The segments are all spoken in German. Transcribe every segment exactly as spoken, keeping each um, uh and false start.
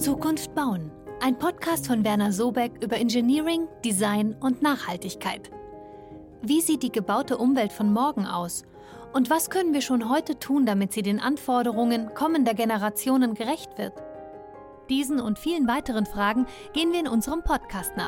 Zukunft bauen. Ein Podcast von Werner Sobeck über Engineering, Design und Nachhaltigkeit. Wie sieht die gebaute Umwelt von morgen aus? Und was können wir schon heute tun, damit sie den Anforderungen kommender Generationen gerecht wird? Diesen und vielen weiteren Fragen gehen wir in unserem Podcast nach.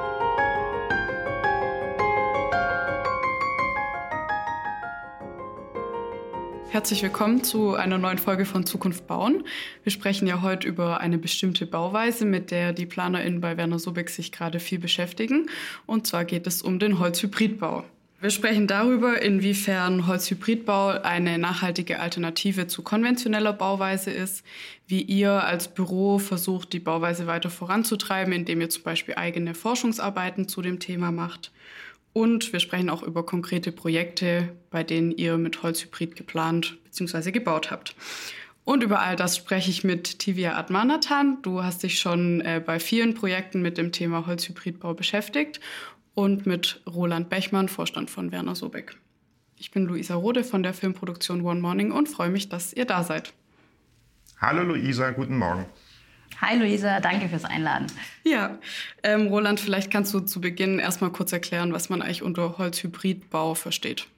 Herzlich willkommen zu einer neuen Folge von Zukunft bauen. Wir sprechen ja heute über eine bestimmte Bauweise, mit der die PlanerInnen bei Werner Sobeck sich gerade viel beschäftigen. Und zwar geht es um den Holzhybridbau. Wir sprechen darüber, inwiefern Holzhybridbau eine nachhaltige Alternative zu konventioneller Bauweise ist, wie ihr als Büro versucht, die Bauweise weiter voranzutreiben, indem ihr zum Beispiel eigene Forschungsarbeiten zu dem Thema macht. Und wir sprechen auch über konkrete Projekte, bei denen ihr mit Holzhybrid geplant bzw. gebaut habt. Und über all das spreche ich mit Tivia Atmanathan. Du hast dich schon äh, bei vielen Projekten mit dem Thema Holzhybridbau beschäftigt. Und mit Roland Bechmann, Vorstand von Werner Sobeck. Ich bin Luisa Rode von der Filmproduktion One Morning und freue mich, dass ihr da seid. Hallo Luisa, guten Morgen. Hi Luisa, danke fürs Einladen. Ja, ähm, Roland, vielleicht kannst du zu Beginn erstmal kurz erklären, was man eigentlich unter Holzhybridbau versteht.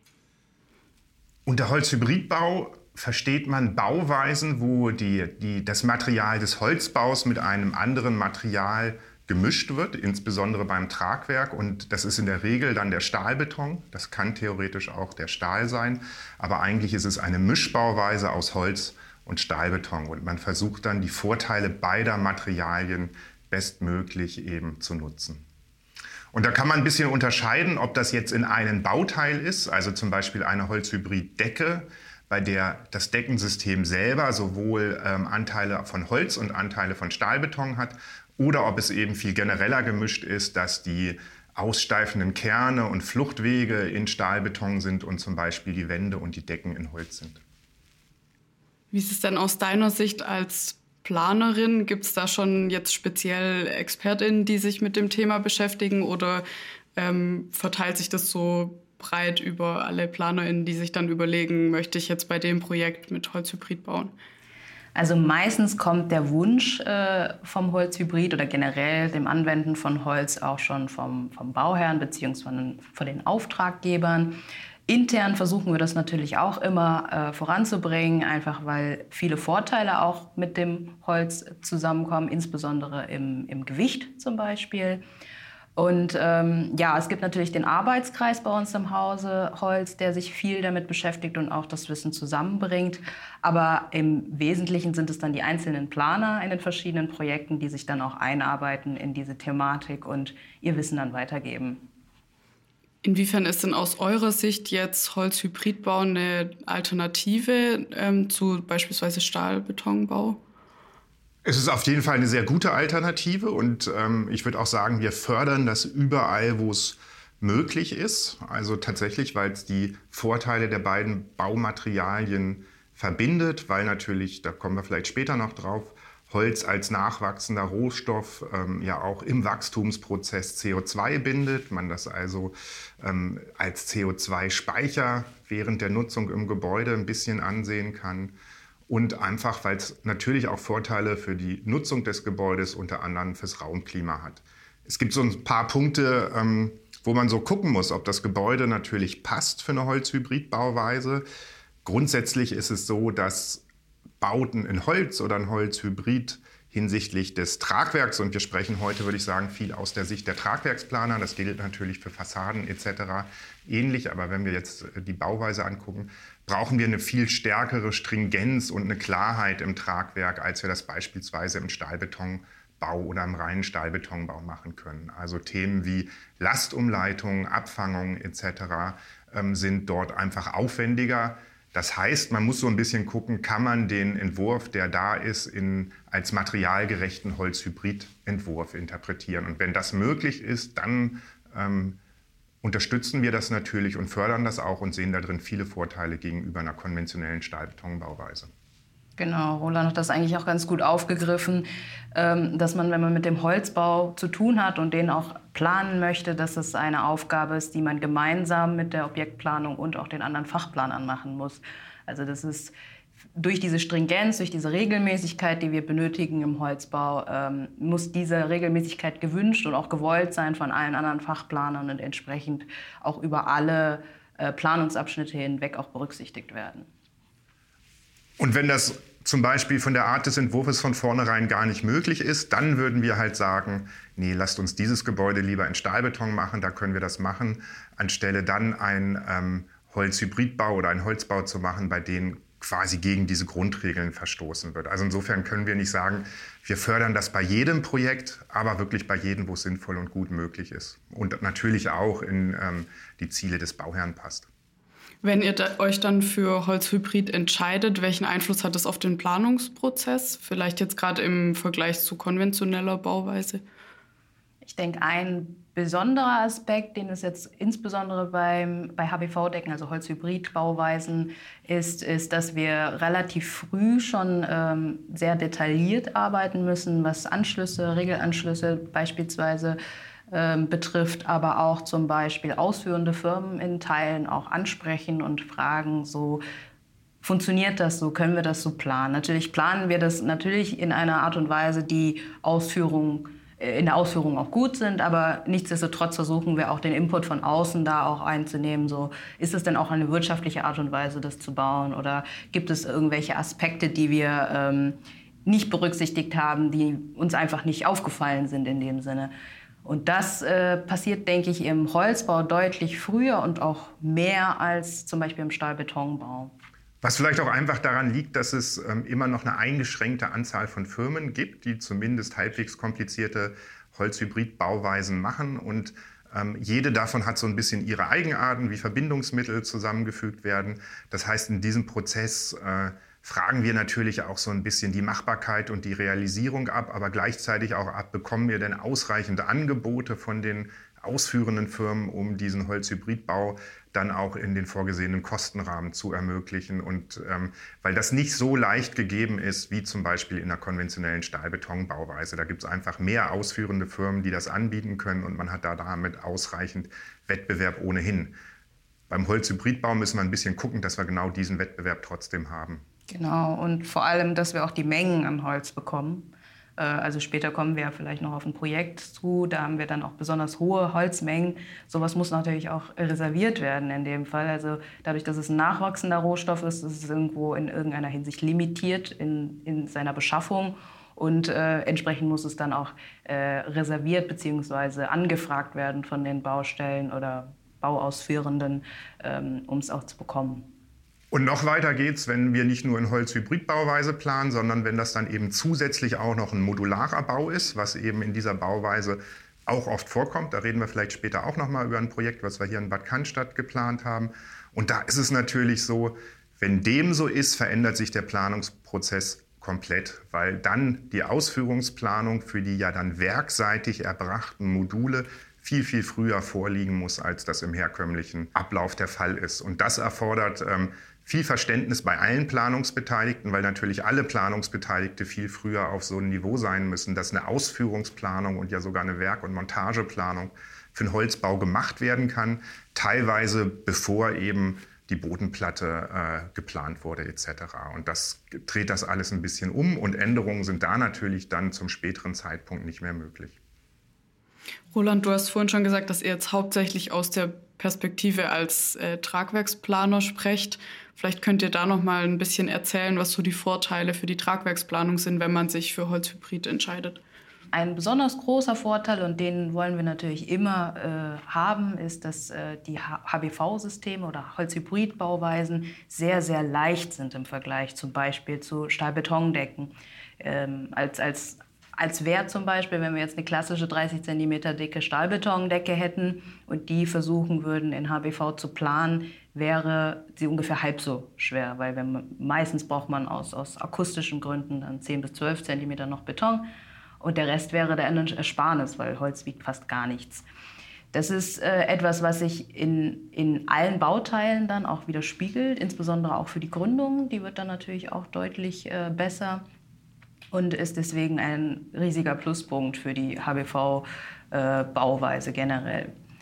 Unter Holzhybridbau versteht man Bauweisen, wo die, die, das Material des Holzbaus mit einem anderen Material gemischt wird, insbesondere beim Tragwerk. Und das ist in der Regel dann der Stahlbeton. Das kann theoretisch auch der Stahl sein. Aber eigentlich ist es eine Mischbauweise aus Holz und Stahlbeton. Und man versucht dann, die Vorteile beider Materialien bestmöglich eben zu nutzen. Und da kann man ein bisschen unterscheiden, ob das jetzt in einem Bauteil ist, also zum Beispiel eine Holzhybriddecke, bei der das Deckensystem selber sowohl ähm, Anteile von Holz und Anteile von Stahlbeton hat, oder ob es eben viel genereller gemischt ist, dass die aussteifenden Kerne und Fluchtwege in Stahlbeton sind und zum Beispiel die Wände und die Decken in Holz sind. Wie ist es denn aus deiner Sicht als Planerin? Gibt es da schon jetzt speziell ExpertInnen, die sich mit dem Thema beschäftigen, oder ähm, verteilt sich das so breit über alle PlanerInnen, die sich dann überlegen, möchte ich jetzt bei dem Projekt mit Holzhybrid bauen? Also meistens kommt der Wunsch äh, vom Holzhybrid oder generell dem Anwenden von Holz auch schon vom, vom Bauherrn bzw. von, von den Auftraggebern. Intern versuchen wir das natürlich auch immer äh, voranzubringen, einfach weil viele Vorteile auch mit dem Holz zusammenkommen, insbesondere im, im Gewicht zum Beispiel. Und ähm, ja, es gibt natürlich den Arbeitskreis bei uns im Hause Holz, der sich viel damit beschäftigt und auch das Wissen zusammenbringt. Aber im Wesentlichen sind es dann die einzelnen Planer in den verschiedenen Projekten, die sich dann auch einarbeiten in diese Thematik und ihr Wissen dann weitergeben. Inwiefern ist denn aus eurer Sicht jetzt Holzhybridbau eine Alternative ähm, zu beispielsweise Stahlbetonbau? Es ist auf jeden Fall eine sehr gute Alternative und ähm, ich würde auch sagen, wir fördern das überall, wo es möglich ist. Also tatsächlich, weil es die Vorteile der beiden Baumaterialien verbindet, weil natürlich, da kommen wir vielleicht später noch drauf, Holz als nachwachsender Rohstoff ähm, ja auch im Wachstumsprozess C O zwei bindet, man das also ähm, als C O zwei Speicher während der Nutzung im Gebäude ein bisschen ansehen kann. Und einfach, weil es natürlich auch Vorteile für die Nutzung des Gebäudes, unter anderem fürs Raumklima hat. Es gibt so ein paar Punkte, ähm, wo man so gucken muss, ob das Gebäude natürlich passt für eine Holzhybridbauweise. Grundsätzlich ist es so, dass Bauten in Holz oder ein Holzhybrid hinsichtlich des Tragwerks, und wir sprechen heute, würde ich sagen, viel aus der Sicht der Tragwerksplaner, das gilt natürlich für Fassaden et cetera ähnlich, aber wenn wir jetzt die Bauweise angucken, brauchen wir eine viel stärkere Stringenz und eine Klarheit im Tragwerk, als wir das beispielsweise im Stahlbetonbau oder im reinen Stahlbetonbau machen können. Also Themen wie Lastumleitung, Abfangung et cetera ähm, sind dort einfach aufwendiger. Das heißt, man muss so ein bisschen gucken, kann man den Entwurf, der da ist, in, als materialgerechten Holzhybridentwurf interpretieren. Und wenn das möglich ist, dann ähm, unterstützen wir das natürlich und fördern das auch und sehen da drin viele Vorteile gegenüber einer konventionellen Stahlbetonbauweise. Genau, Roland hat das eigentlich auch ganz gut aufgegriffen, dass man, wenn man mit dem Holzbau zu tun hat und den auch planen möchte, dass es eine Aufgabe ist, die man gemeinsam mit der Objektplanung und auch den anderen Fachplanern machen muss. Also das ist durch diese Stringenz, durch diese Regelmäßigkeit, die wir benötigen im Holzbau, ähm, muss diese Regelmäßigkeit gewünscht und auch gewollt sein von allen anderen Fachplanern und entsprechend auch über alle äh, Planungsabschnitte hinweg auch berücksichtigt werden. Und wenn das zum Beispiel von der Art des Entwurfs von vornherein gar nicht möglich ist, dann würden wir halt sagen, nee, lasst uns dieses Gebäude lieber in Stahlbeton machen, da können wir das machen, anstelle dann ein ähm, Holzhybridbau oder einen Holzbau zu machen, bei denen quasi gegen diese Grundregeln verstoßen wird. Also insofern können wir nicht sagen, wir fördern das bei jedem Projekt, aber wirklich bei jedem, wo es sinnvoll und gut möglich ist. Und natürlich auch in ähm, die Ziele des Bauherrn passt. Wenn ihr da, euch dann für Holzhybrid entscheidet, welchen Einfluss hat das auf den Planungsprozess? Vielleicht jetzt gerade im Vergleich zu konventioneller Bauweise? Ich denke, ein besonderer Aspekt, den es jetzt insbesondere beim, bei H B V-Decken, also Holzhybrid-Bauweisen, ist, ist, dass wir relativ früh schon ähm, sehr detailliert arbeiten müssen, was Anschlüsse, Regelanschlüsse beispielsweise ähm, betrifft, aber auch zum Beispiel ausführende Firmen in Teilen auch ansprechen und fragen, so funktioniert das so, können wir das so planen? Natürlich planen wir das natürlich in einer Art und Weise, die Ausführung in der Ausführung auch gut sind, aber nichtsdestotrotz versuchen wir auch den Input von außen da auch einzunehmen. So, ist es denn auch eine wirtschaftliche Art und Weise, das zu bauen? Oder gibt es irgendwelche Aspekte, die wir ähm, nicht berücksichtigt haben, die uns einfach nicht aufgefallen sind in dem Sinne? Und das äh, passiert, denke ich, im Holzbau deutlich früher und auch mehr als zum Beispiel im Stahlbetonbau. Was vielleicht auch einfach daran liegt, dass es ähm, immer noch eine eingeschränkte Anzahl von Firmen gibt, die zumindest halbwegs komplizierte Holzhybrid-Bauweisen machen. Und ähm, jede davon hat so ein bisschen ihre Eigenarten, wie Verbindungsmittel zusammengefügt werden. Das heißt, in diesem Prozess äh, fragen wir natürlich auch so ein bisschen die Machbarkeit und die Realisierung ab, aber gleichzeitig auch ab, bekommen wir denn ausreichende Angebote von den ausführenden Firmen, um diesen Holzhybridbau dann auch in den vorgesehenen Kostenrahmen zu ermöglichen. Und ähm, weil das nicht so leicht gegeben ist, wie zum Beispiel in der konventionellen Stahlbetonbauweise. Da gibt es einfach mehr ausführende Firmen, die das anbieten können und man hat da damit ausreichend Wettbewerb ohnehin. Beim Holzhybridbau müssen wir ein bisschen gucken, dass wir genau diesen Wettbewerb trotzdem haben. Genau, und vor allem, dass wir auch die Mengen an Holz bekommen. Also später kommen wir ja vielleicht noch auf ein Projekt zu, da haben wir dann auch besonders hohe Holzmengen. Sowas muss natürlich auch reserviert werden in dem Fall. Also dadurch, dass es ein nachwachsender Rohstoff ist, ist es irgendwo in irgendeiner Hinsicht limitiert in, in seiner Beschaffung. Und äh, entsprechend muss es dann auch äh, reserviert bzw. angefragt werden von den Baustellen oder Bauausführenden, ähm, um es auch zu bekommen. Und noch weiter geht's, wenn wir nicht nur in Holzhybridbauweise planen, sondern wenn das dann eben zusätzlich auch noch ein modularer Bau ist, was eben in dieser Bauweise auch oft vorkommt. Da reden wir vielleicht später auch noch mal über ein Projekt, was wir hier in Bad Cannstatt geplant haben. Und da ist es natürlich so, wenn dem so ist, verändert sich der Planungsprozess komplett, weil dann die Ausführungsplanung für die ja dann werkseitig erbrachten Module viel, viel früher vorliegen muss, als das im herkömmlichen Ablauf der Fall ist. Und das erfordert ähm, viel Verständnis bei allen Planungsbeteiligten, weil natürlich alle Planungsbeteiligte viel früher auf so ein Niveau sein müssen, dass eine Ausführungsplanung und ja sogar eine Werk- und Montageplanung für den Holzbau gemacht werden kann, teilweise bevor eben die Bodenplatte äh, geplant wurde et cetera. Und das dreht das alles ein bisschen um und Änderungen sind da natürlich dann zum späteren Zeitpunkt nicht mehr möglich. Roland, du hast vorhin schon gesagt, dass ihr jetzt hauptsächlich aus der Perspektive als äh, Tragwerksplaner sprecht. Vielleicht könnt ihr da noch mal ein bisschen erzählen, was so die Vorteile für die Tragwerksplanung sind, wenn man sich für Holzhybrid entscheidet. Ein besonders großer Vorteil, und den wollen wir natürlich immer äh, haben, ist, dass äh, die H B V-Systeme oder Holzhybrid-Bauweisen sehr, sehr leicht sind im Vergleich zum Beispiel zu Stahlbetondecken. Ähm, als, als Als Wert zum Beispiel, wenn wir jetzt eine klassische dreißig Zentimeter dicke Stahlbetondecke hätten und die versuchen würden, in H B V zu planen, wäre sie ungefähr halb so schwer. Weil wir, meistens braucht man aus, aus akustischen Gründen dann zehn bis zwölf Zentimeter noch Beton. Und der Rest wäre der Ersparnis, weil Holz wiegt fast gar nichts. Das ist äh, etwas, was sich in, in allen Bauteilen dann auch widerspiegelt, insbesondere auch für die Gründung. Die wird dann natürlich auch deutlich äh, besser. Und ist deswegen ein riesiger Pluspunkt für die H B V-Bauweise äh, generell.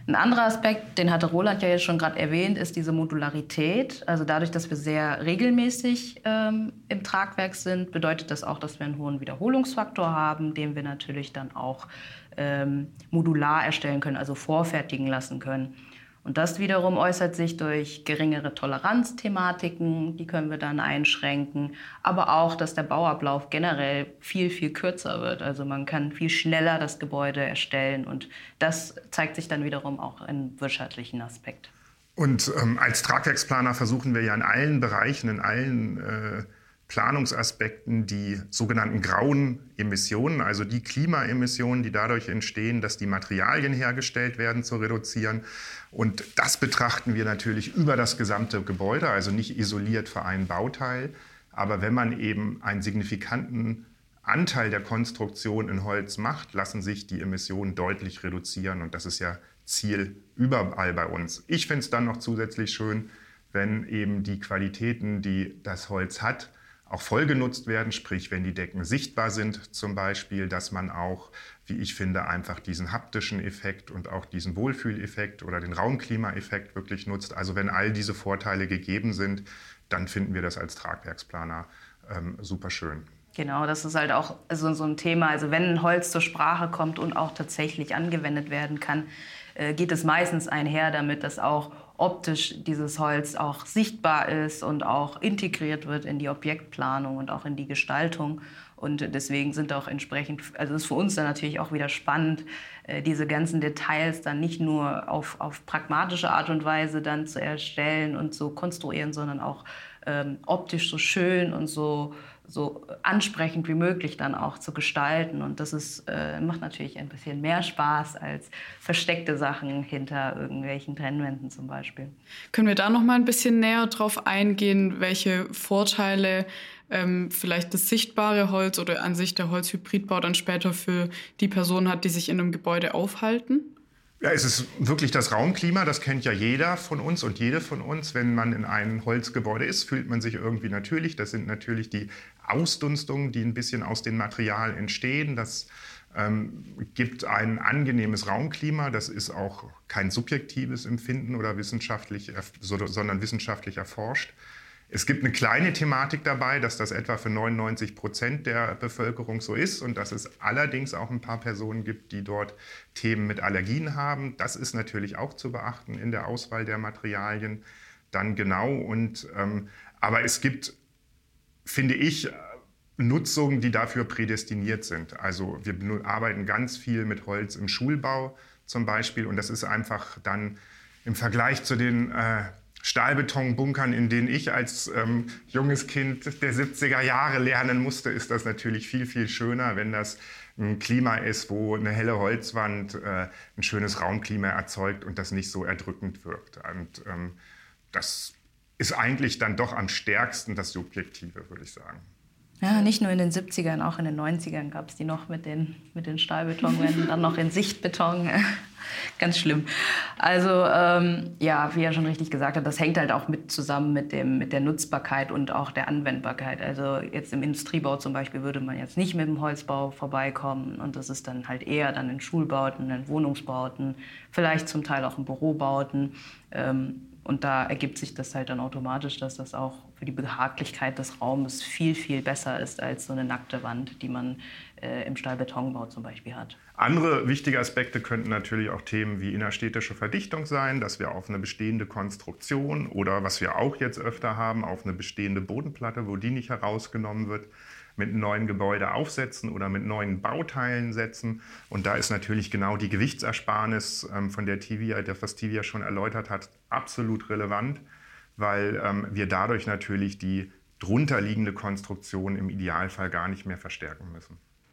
Ein anderer Aspekt, den hatte Roland ja jetzt schon gerade erwähnt, ist diese Modularität. Also dadurch, dass wir sehr regelmäßig ähm, im Tragwerk sind, bedeutet das auch, dass wir einen hohen Wiederholungsfaktor haben, den wir natürlich dann auch ähm, modular erstellen können, also vorfertigen lassen können. Und das wiederum äußert sich durch geringere Toleranzthematiken, die können wir dann einschränken, aber auch, dass der Bauablauf generell viel, viel kürzer wird. Also man kann viel schneller das Gebäude erstellen und das zeigt sich dann wiederum auch im wirtschaftlichen Aspekt. Und ähm, als Tragwerksplaner versuchen wir ja in allen Bereichen, in allen äh, Planungsaspekten die sogenannten grauen Emissionen, also die Klimaemissionen, die dadurch entstehen, dass die Materialien hergestellt werden, zu reduzieren. Und das betrachten wir natürlich über das gesamte Gebäude, also nicht isoliert für einen Bauteil. Aber wenn man eben einen signifikanten Anteil der Konstruktion in Holz macht, lassen sich die Emissionen deutlich reduzieren. Und das ist ja Ziel überall bei uns. Ich finde es dann noch zusätzlich schön, wenn eben die Qualitäten, die das Holz hat, auch voll genutzt werden, sprich wenn die Decken sichtbar sind zum Beispiel, dass man auch, wie ich finde, einfach diesen haptischen Effekt und auch diesen Wohlfühleffekt oder den Raumklimaeffekt wirklich nutzt. Also wenn all diese Vorteile gegeben sind, dann finden wir das als Tragwerksplaner ähm, super schön. Genau, das ist halt auch so, so ein Thema. Also wenn Holz zur Sprache kommt und auch tatsächlich angewendet werden kann, äh, geht es meistens einher damit, dass auch optisch dieses Holz auch sichtbar ist und auch integriert wird in die Objektplanung und auch in die Gestaltung. Und deswegen sind auch entsprechend, also ist für uns dann natürlich auch wieder spannend, diese ganzen Details dann nicht nur auf, auf pragmatische Art und Weise dann zu erstellen und zu konstruieren, sondern auch ähm, optisch so schön und so, so ansprechend wie möglich dann auch zu gestalten. Und das ist, äh, macht natürlich ein bisschen mehr Spaß als versteckte Sachen hinter irgendwelchen Trennwänden zum Beispiel. Können wir da noch mal ein bisschen näher drauf eingehen, welche Vorteile ähm, vielleicht das sichtbare Holz oder an sich der Holzhybridbau dann später für die Personen hat, die sich in einem Gebäude aufhalten? Ja, es ist wirklich das Raumklima, das kennt ja jeder von uns und jede von uns. Wenn man in einem Holzgebäude ist, fühlt man sich irgendwie natürlich. Das sind natürlich die Ausdunstungen, die ein bisschen aus den Materialien entstehen. Das ähm, gibt ein angenehmes Raumklima. Das ist auch kein subjektives Empfinden oder wissenschaftlich, sondern wissenschaftlich erforscht. Es gibt eine kleine Thematik dabei, dass das etwa für neunundneunzig Prozent der Bevölkerung so ist und dass es allerdings auch ein paar Personen gibt, die dort Themen mit Allergien haben. Das ist natürlich auch zu beachten in der Auswahl der Materialien dann genau. Und, ähm, aber es gibt, finde ich, Nutzungen, die dafür prädestiniert sind. Also wir arbeiten ganz viel mit Holz im Schulbau zum Beispiel und das ist einfach dann im Vergleich zu den äh, Stahlbetonbunkern, in denen ich als ähm, junges Kind der siebziger Jahre lernen musste, ist das natürlich viel, viel schöner, wenn das ein Klima ist, wo eine helle Holzwand äh, ein schönes Raumklima erzeugt und das nicht so erdrückend wirkt. Und ähm, das ist eigentlich dann doch am stärksten das Subjektive, würde ich sagen. Ja, nicht nur in den siebzigern, auch in den neunzigern gab es die noch mit den, mit den Stahlbetonwänden, dann noch in Sichtbeton. Ganz schlimm. Also ähm, ja, wie er schon richtig gesagt hat, das hängt halt auch mit zusammen mit, dem, mit der Nutzbarkeit und auch der Anwendbarkeit. Also jetzt im Industriebau zum Beispiel würde man jetzt nicht mit dem Holzbau vorbeikommen und das ist dann halt eher dann in Schulbauten, in Wohnungsbauten, vielleicht zum Teil auch in Bürobauten. Ähm, Und da ergibt sich das halt dann automatisch, dass das auch für die Behaglichkeit des Raumes viel, viel besser ist als so eine nackte Wand, die man äh, im Stahlbetonbau zum Beispiel hat. Andere wichtige Aspekte könnten natürlich auch Themen wie innerstädtische Verdichtung sein, dass wir auf eine bestehende Konstruktion oder was wir auch jetzt öfter haben, auf eine bestehende Bodenplatte, wo die nicht herausgenommen wird, mit einem neuen Gebäude aufsetzen oder mit neuen Bauteilen setzen. Und da ist natürlich genau die Gewichtsersparnis, ähm, von der Tivia, der was Tivia schon erläutert hat, absolut relevant, weil ähm, wir dadurch natürlich die drunterliegende Konstruktion im Idealfall gar nicht mehr verstärken müssen.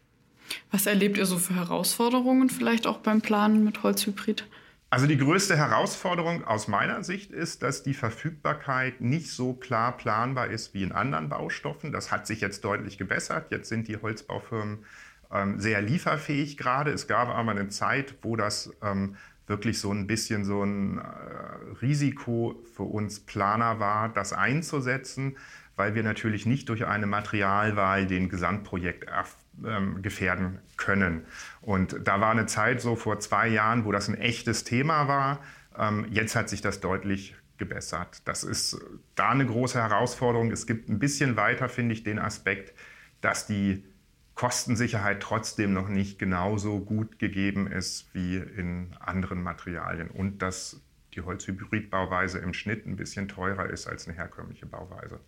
Was erlebt ihr so für Herausforderungen vielleicht auch beim Planen mit Holzhybrid? Also die größte Herausforderung aus meiner Sicht ist, dass die Verfügbarkeit nicht so klar planbar ist wie in anderen Baustoffen. Das hat sich jetzt deutlich gebessert. Jetzt sind die Holzbaufirmen ähm, sehr lieferfähig gerade. Es gab aber eine Zeit, wo das ähm, wirklich so ein bisschen so ein äh, Risiko für uns Planer war, das einzusetzen, weil wir natürlich nicht durch eine Materialwahl den Gesamtprojekt ähm, gefährden können. Und da war eine Zeit so vor zwei Jahren, wo das ein echtes Thema war. Ähm, jetzt hat sich das deutlich gebessert. Das ist da eine große Herausforderung. Es gibt ein bisschen weiter, finde ich, den Aspekt, dass die Kostensicherheit trotzdem noch nicht genauso gut gegeben ist wie in anderen Materialien und dass die Holzhybridbauweise im Schnitt ein bisschen teurer ist als eine herkömmliche Bauweise.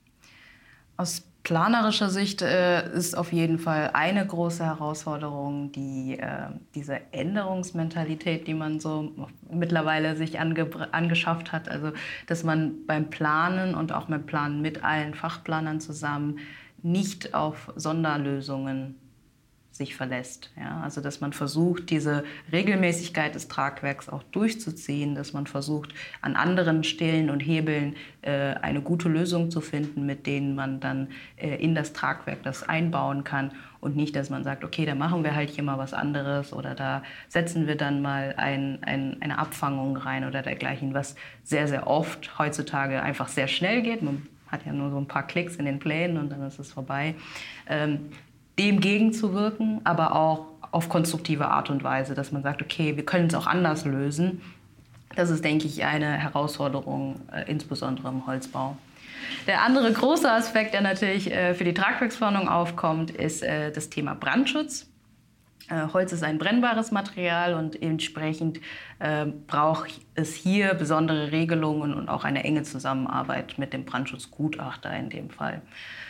Aus planerischer Sicht äh, ist auf jeden Fall eine große Herausforderung die, äh, diese Änderungsmentalität, die man so mittlerweile sich ange- angeschafft hat. Also, dass man beim Planen und auch beim Planen mit allen Fachplanern zusammen nicht auf Sonderlösungen sich verlässt. Ja? Also dass man versucht, diese Regelmäßigkeit des Tragwerks auch durchzuziehen, dass man versucht, an anderen Stellen und Hebeln äh, eine gute Lösung zu finden, mit denen man dann äh, in das Tragwerk das einbauen kann und nicht, dass man sagt, okay, da machen wir halt hier mal was anderes oder da setzen wir dann mal ein, ein, eine Abfangung rein oder dergleichen, was sehr, sehr oft heutzutage einfach sehr schnell geht. Man hat ja nur so ein paar Klicks in den Plänen und dann ist es vorbei. Ähm, dem gegenzuwirken, aber auch auf konstruktive Art und Weise, dass man sagt, okay, wir können es auch anders lösen. Das ist, denke ich, eine Herausforderung, äh, insbesondere im Holzbau. Der andere große Aspekt, der natürlich äh, für die Tragwerksplanung aufkommt, ist äh, das Thema Brandschutz. Äh, Holz ist ein brennbares Material und entsprechend äh, braucht es hier besondere Regelungen und auch eine enge Zusammenarbeit mit dem Brandschutzgutachter in dem Fall.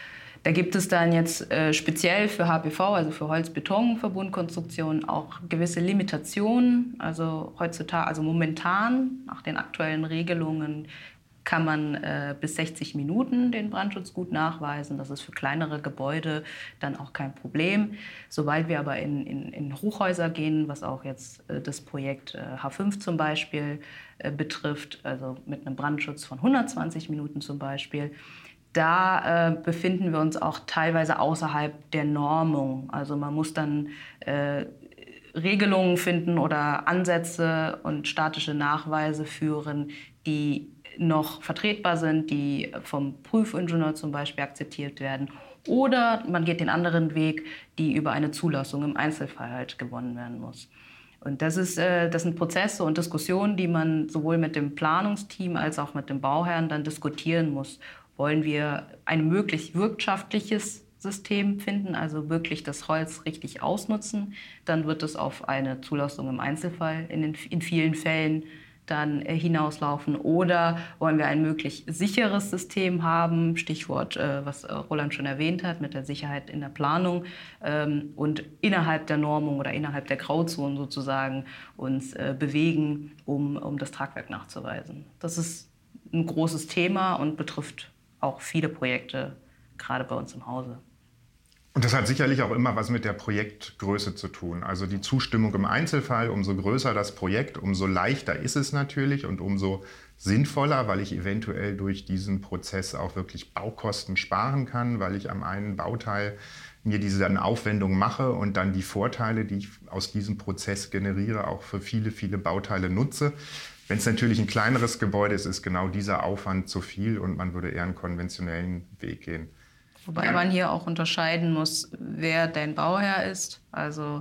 Da gibt es dann jetzt äh, speziell für H P V, also für Holz-Beton-Verbundkonstruktionen, auch gewisse Limitationen. Also heutzutage, also momentan, nach den aktuellen Regelungen, kann man äh, bis sechzig Minuten den Brandschutz gut nachweisen. Das ist für kleinere Gebäude dann auch kein Problem. Sobald wir aber in, in, in Hochhäuser gehen, was auch jetzt äh, das Projekt äh, H fünf zum Beispiel äh, betrifft, also mit einem Brandschutz von hundertzwanzig Minuten zum Beispiel, da äh, befinden wir uns auch teilweise außerhalb der Normung. Also man muss dann äh, Regelungen finden oder Ansätze und statische Nachweise führen, die noch vertretbar sind, die vom Prüfingenieur zum Beispiel akzeptiert werden. Oder man geht den anderen Weg, die über eine Zulassung im Einzelfall halt gewonnen werden muss. Und das, ist, äh, das sind Prozesse und Diskussionen, die man sowohl mit dem Planungsteam als auch mit dem Bauherrn dann diskutieren muss. Wollen wir ein möglichst wirtschaftliches System finden, also wirklich das Holz richtig ausnutzen, dann wird es auf eine Zulassung im Einzelfall in, den, in vielen Fällen dann äh, hinauslaufen. Oder wollen wir ein möglichst sicheres System haben, Stichwort, äh, was äh, Roland schon erwähnt hat, mit der Sicherheit in der Planung ähm, und innerhalb der Normung oder innerhalb der Grauzonen sozusagen uns äh, bewegen, um, um das Tragwerk nachzuweisen. Das ist ein großes Thema und betrifft auch viele Projekte, gerade bei uns im Hause. Und das hat sicherlich auch immer was mit der Projektgröße zu tun. Also die Zustimmung im Einzelfall, umso größer das Projekt, umso leichter ist es natürlich und umso sinnvoller, weil ich eventuell durch diesen Prozess auch wirklich Baukosten sparen kann, weil ich am einen Bauteil mir diese dann Aufwendung mache und dann die Vorteile, die ich aus diesem Prozess generiere, auch für viele, viele Bauteile nutze. Wenn es natürlich ein kleineres Gebäude ist, ist genau dieser Aufwand zu viel und man würde eher einen konventionellen Weg gehen. Wobei ja. man hier auch unterscheiden muss, wer dein Bauherr ist. Also,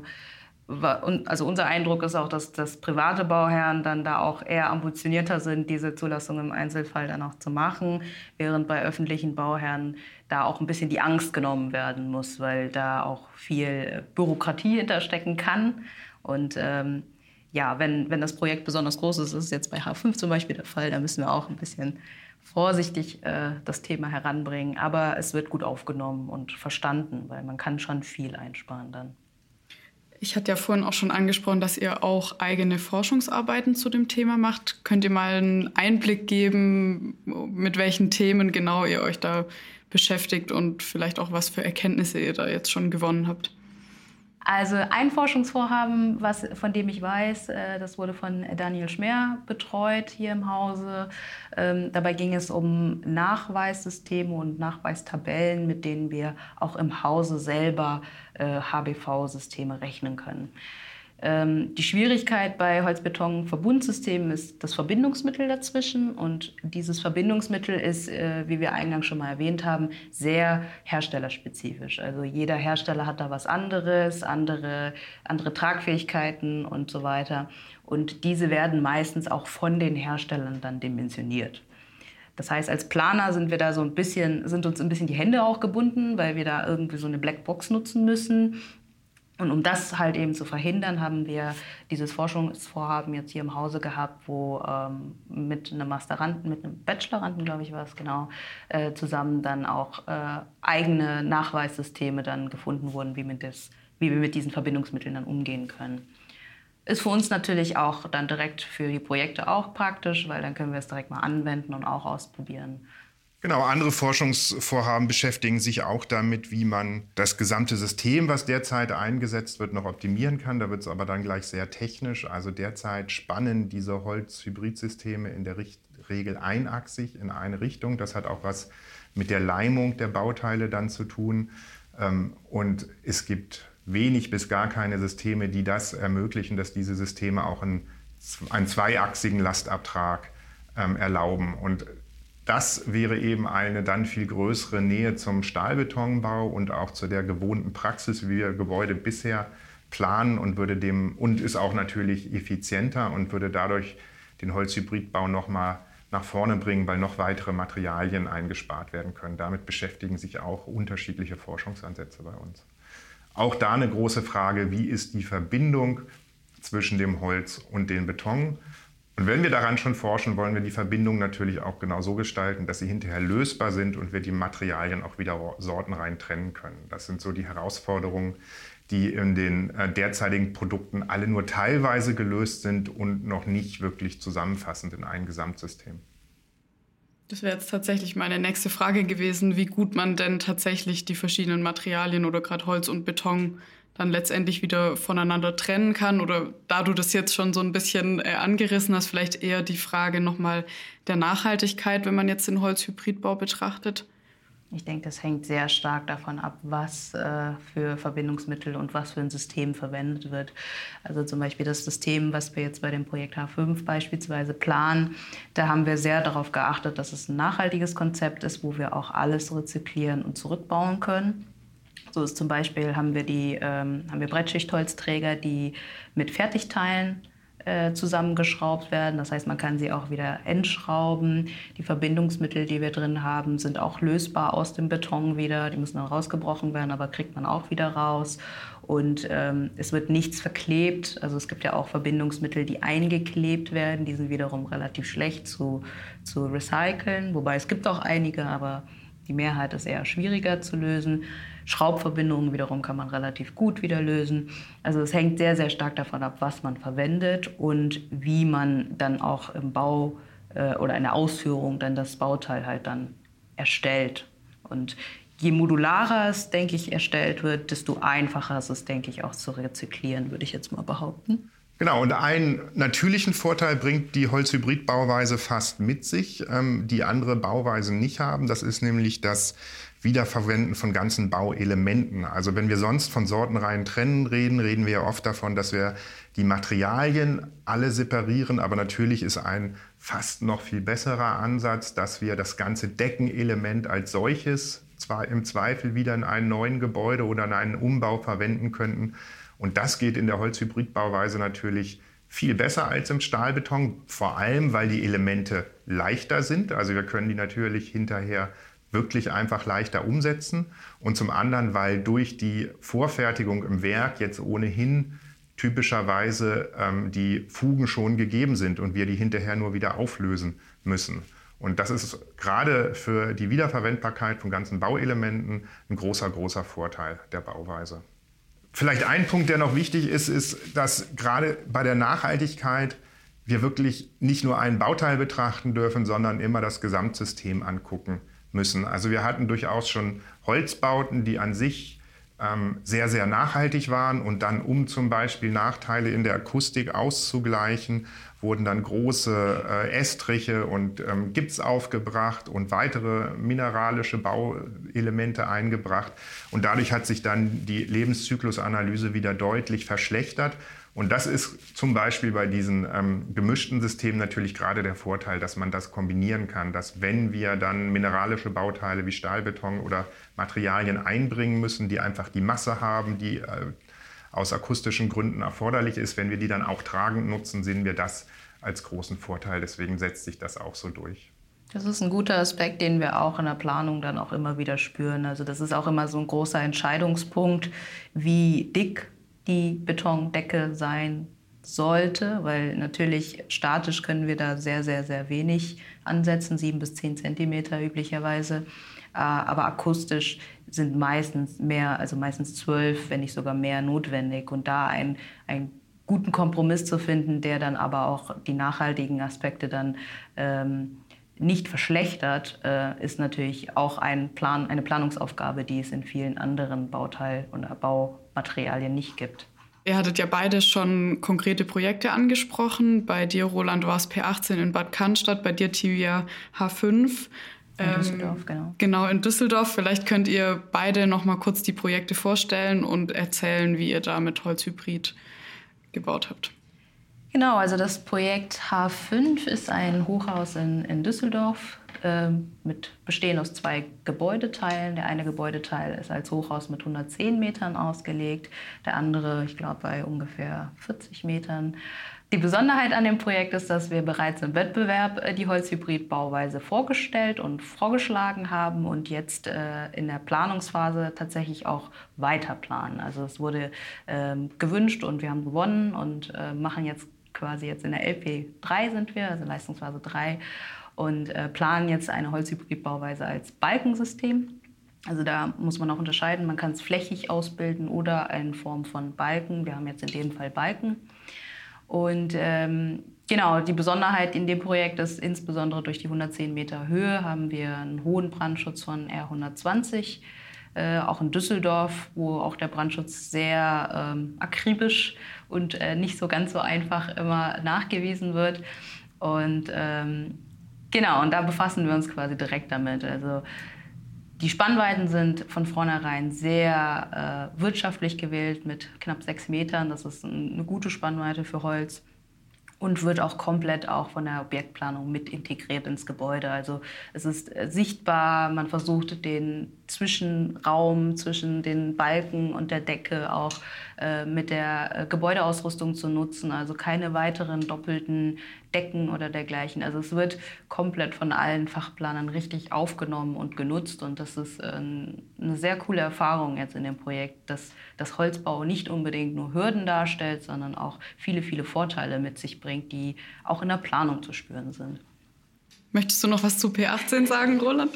also unser Eindruck ist auch, dass, dass private Bauherren dann da auch eher ambitionierter sind, diese Zulassung im Einzelfall dann auch zu machen, während bei öffentlichen Bauherren da auch ein bisschen die Angst genommen werden muss, weil da auch viel Bürokratie hinterstecken kann. Und ähm, ja, wenn, wenn das Projekt besonders groß ist, ist es jetzt bei H fünf zum Beispiel der Fall, da müssen wir auch ein bisschen vorsichtig äh, das Thema heranbringen. Aber es wird gut aufgenommen und verstanden, weil man kann schon viel einsparen dann. Ich hatte ja vorhin auch schon angesprochen, dass ihr auch eigene Forschungsarbeiten zu dem Thema macht. Könnt ihr mal einen Einblick geben, mit welchen Themen genau ihr euch da beschäftigt und vielleicht auch, was für Erkenntnisse ihr da jetzt schon gewonnen habt? Also ein Forschungsvorhaben, was, von dem ich weiß, äh, das wurde von Daniel Schmer betreut hier im Hause. Ähm, dabei ging es um Nachweissysteme und Nachweistabellen, mit denen wir auch im Hause selber äh, H B V-Systeme rechnen können. Ähm, die Schwierigkeit bei Holz-Beton-Verbundsystemen ist das Verbindungsmittel dazwischen. Und dieses Verbindungsmittel ist, äh, wie wir eingangs schon mal erwähnt haben, sehr herstellerspezifisch. Also jeder Hersteller hat da was anderes, andere, andere Tragfähigkeiten und so weiter. Und diese werden meistens auch von den Herstellern dann dimensioniert. Das heißt, als Planer sind wir da so ein bisschen, sind uns ein bisschen die Hände auch gebunden, weil wir da irgendwie so eine Blackbox nutzen müssen. Und um das halt eben zu verhindern, haben wir dieses Forschungsvorhaben jetzt hier im Hause gehabt, wo ähm, mit einem Masteranden, mit einem Bacheloranden, glaube ich, war es genau, äh, zusammen dann auch äh, eigene Nachweissysteme dann gefunden wurden, wie, mit das, wie wir mit diesen Verbindungsmitteln dann umgehen können. Ist für uns natürlich auch dann direkt für die Projekte auch praktisch, weil dann können wir es direkt mal anwenden und auch ausprobieren. Genau, andere Forschungsvorhaben beschäftigen sich auch damit, wie man das gesamte System, was derzeit eingesetzt wird, noch optimieren kann. Da wird es aber dann gleich sehr technisch. Also derzeit spannen diese Holz-Hybridsysteme in der Regel einachsig in eine Richtung. Das hat auch was mit der Leimung der Bauteile dann zu tun. Und es gibt wenig bis gar keine Systeme, die das ermöglichen, dass diese Systeme auch einen, einen zweiachsigen Lastabtrag erlauben. Und das wäre eben eine dann viel größere Nähe zum Stahlbetonbau und auch zu der gewohnten Praxis, wie wir Gebäude bisher planen, und würde dem und ist auch natürlich effizienter und würde dadurch den Holzhybridbau noch mal nach vorne bringen, weil noch weitere Materialien eingespart werden können. Damit beschäftigen sich auch unterschiedliche Forschungsansätze bei uns. Auch da eine große Frage: Wie ist die Verbindung zwischen dem Holz und dem Beton? Und wenn wir daran schon forschen, wollen wir die Verbindung natürlich auch genau so gestalten, dass sie hinterher lösbar sind und wir die Materialien auch wieder sortenrein trennen können. Das sind so die Herausforderungen, die in den äh, derzeitigen Produkten alle nur teilweise gelöst sind und noch nicht wirklich zusammenfassend in ein Gesamtsystem. Das wäre jetzt tatsächlich meine nächste Frage gewesen, wie gut man denn tatsächlich die verschiedenen Materialien oder gerade Holz und Beton dann letztendlich wieder voneinander trennen kann. Oder da du das jetzt schon so ein bisschen äh, angerissen hast, vielleicht eher die Frage nochmal der Nachhaltigkeit, wenn man jetzt den Holzhybridbau betrachtet? Ich denke, das hängt sehr stark davon ab, was äh, für Verbindungsmittel und was für ein System verwendet wird. Also zum Beispiel das System, was wir jetzt bei dem Projekt H fünf beispielsweise planen, da haben wir sehr darauf geachtet, dass es ein nachhaltiges Konzept ist, wo wir auch alles rezyklieren und zurückbauen können. So ist zum Beispiel haben wir, die, ähm, haben wir Brettschichtholzträger, die mit Fertigteilen äh, zusammengeschraubt werden. Das heißt, man kann sie auch wieder entschrauben. Die Verbindungsmittel, die wir drin haben, sind auch lösbar aus dem Beton wieder. Die müssen dann rausgebrochen werden, aber kriegt man auch wieder raus. Und ähm, es wird nichts verklebt. Also es gibt ja auch Verbindungsmittel, die eingeklebt werden. Die sind wiederum relativ schlecht zu, zu recyceln. Wobei es gibt auch einige, aber die Mehrheit ist eher schwieriger zu lösen. Schraubverbindungen wiederum kann man relativ gut wieder lösen. Also es hängt sehr, sehr stark davon ab, was man verwendet und wie man dann auch im Bau äh, oder in der Ausführung dann das Bauteil halt dann erstellt. Und je modularer es, denke ich, erstellt wird, desto einfacher ist es, denke ich, auch zu rezyklieren, würde ich jetzt mal behaupten. Genau, und einen natürlichen Vorteil bringt die Holzhybrid-Bauweise fast mit sich, ähm, die andere Bauweisen nicht haben. Das ist nämlich das Wiederverwenden von ganzen Bauelementen. Also wenn wir sonst von sortenreinen Trennen reden, reden wir ja oft davon, dass wir die Materialien alle separieren. Aber natürlich ist ein fast noch viel besserer Ansatz, dass wir das ganze Deckenelement als solches zwar im Zweifel wieder in einem neuen Gebäude oder in einen Umbau verwenden könnten. Und das geht in der Holzhybridbauweise natürlich viel besser als im Stahlbeton, vor allem weil die Elemente leichter sind. Also wir können die natürlich hinterher wirklich einfach leichter umsetzen. Und zum anderen, weil durch die Vorfertigung im Werk jetzt ohnehin typischerweise ähm, die Fugen schon gegeben sind und wir die hinterher nur wieder auflösen müssen. Und das ist gerade für die Wiederverwendbarkeit von ganzen Bauelementen ein großer, großer Vorteil der Bauweise. Vielleicht ein Punkt, der noch wichtig ist, ist, dass gerade bei der Nachhaltigkeit wir wirklich nicht nur ein Bauteil betrachten dürfen, sondern immer das Gesamtsystem angucken müssen. Also wir hatten durchaus schon Holzbauten, die an sich ähm, sehr, sehr nachhaltig waren und dann, um zum Beispiel Nachteile in der Akustik auszugleichen, wurden dann große äh, Estriche und ähm, Gips aufgebracht und weitere mineralische Bauelemente eingebracht. Und dadurch hat sich dann die Lebenszyklusanalyse wieder deutlich verschlechtert. Und das ist zum Beispiel bei diesen ähm, gemischten Systemen natürlich gerade der Vorteil, dass man das kombinieren kann, dass wenn wir dann mineralische Bauteile wie Stahlbeton oder Materialien einbringen müssen, die einfach die Masse haben, die äh, aus akustischen Gründen erforderlich ist, wenn wir die dann auch tragend nutzen, sehen wir das als großen Vorteil. Deswegen setzt sich das auch so durch. Das ist ein guter Aspekt, den wir auch in der Planung dann auch immer wieder spüren. Also das ist auch immer so ein großer Entscheidungspunkt, wie dick die Betondecke sein sollte, weil natürlich statisch können wir da sehr, sehr, sehr wenig ansetzen, sieben bis zehn Zentimeter üblicherweise. Aber akustisch sind meistens mehr, also meistens zwölf, wenn nicht sogar mehr notwendig. Und da ein, einen guten Kompromiss zu finden, der dann aber auch die nachhaltigen Aspekte dann ähm, nicht verschlechtert, äh, ist natürlich auch ein Plan, eine Planungsaufgabe, die es in vielen anderen Bauteil- oder Baumaterialien nicht gibt. Ihr hattet ja beide schon konkrete Projekte angesprochen. Bei dir, Roland, war es P achtzehn in Bad Cannstatt, bei dir, Tivia, H fünf. In Düsseldorf, ähm, genau. Genau, in Düsseldorf. Vielleicht könnt ihr beide noch mal kurz die Projekte vorstellen und erzählen, wie ihr da mit Holzhybrid gebaut habt. Genau, also das Projekt H fünf ist ein Hochhaus in, in Düsseldorf äh, mit bestehend aus zwei Gebäudeteilen. Der eine Gebäudeteil ist als Hochhaus mit hundertzehn Metern ausgelegt, der andere, ich glaube, bei ungefähr vierzig Metern. Die Besonderheit an dem Projekt ist, dass wir bereits im Wettbewerb äh, die Holzhybrid-Bauweise vorgestellt und vorgeschlagen haben und jetzt äh, in der Planungsphase tatsächlich auch weiter planen. Also es wurde äh, gewünscht und wir haben gewonnen und äh, machen jetzt quasi jetzt in der L P drei sind wir, also Leistungsphase drei, und äh, planen jetzt eine Holzhybrid-Bauweise als Balkensystem. Also da muss man auch unterscheiden, man kann es flächig ausbilden oder in Form von Balken. Wir haben jetzt in dem Fall Balken. Und ähm, genau, die Besonderheit in dem Projekt ist, insbesondere durch die hundertzehn Meter Höhe haben wir einen hohen Brandschutz von R hundertzwanzig. Äh, auch in Düsseldorf, wo auch der Brandschutz sehr ähm, akribisch und äh, nicht so ganz so einfach immer nachgewiesen wird. Und ähm, genau, und da befassen wir uns quasi direkt damit. Also die Spannweiten sind von vornherein sehr äh, wirtschaftlich gewählt mit knapp sechs Metern. Das ist eine gute Spannweite für Holz. Und wird auch komplett auch von der Objektplanung mit integriert ins Gebäude. Also es ist äh, sichtbar, man versucht den Zwischenraum zwischen den Balken und der Decke auch äh, mit der äh, Gebäudeausrüstung zu nutzen. Also keine weiteren doppelten Decken oder dergleichen. Also es wird komplett von allen Fachplanern richtig aufgenommen und genutzt. Und das ist äh, eine sehr coole Erfahrung jetzt in dem Projekt, dass das Holzbau nicht unbedingt nur Hürden darstellt, sondern auch viele, viele Vorteile mit sich bringt, die auch in der Planung zu spüren sind. Möchtest du noch was zu P achtzehn sagen, Roland?